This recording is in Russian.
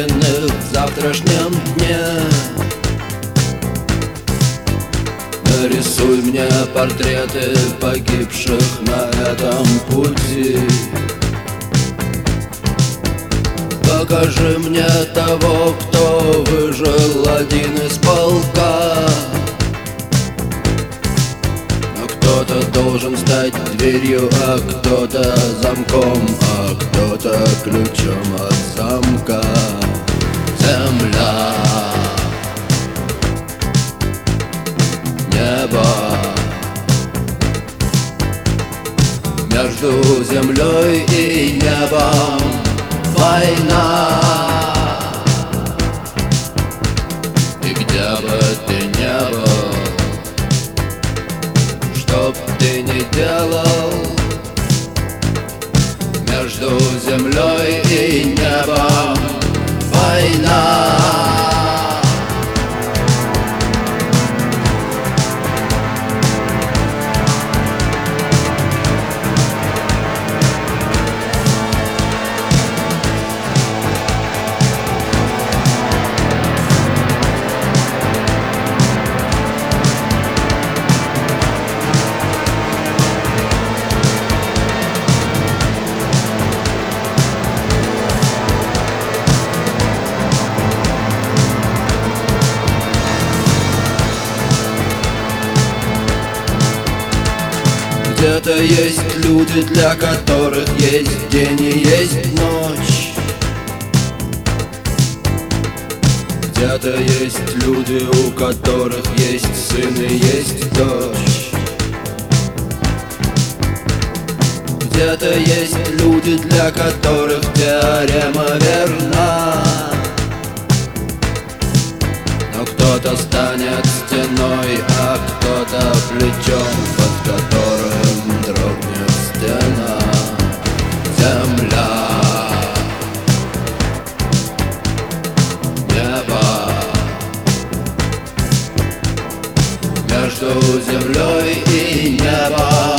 уверены в завтрашнем дне. Нарисуй мне портреты погибших на этом пути. Покажи мне того, кто выжил, один из полка. Но кто-то должен стать дверью, а кто-то замком, а кто-то ключом от замка. Земля, небо, между землей и небом война. И где бы ты ни был, что б ты ни делал, между землей и небом война. Где-то есть люди, для которых есть день и есть ночь. Где-то есть люди, у которых есть сын и есть дочь. Где-то есть люди, для которых теорема верна. Но кто-то станет стеной, а кто-то плечом, под которым дрогнет стена. Земля, небо, между землей и небом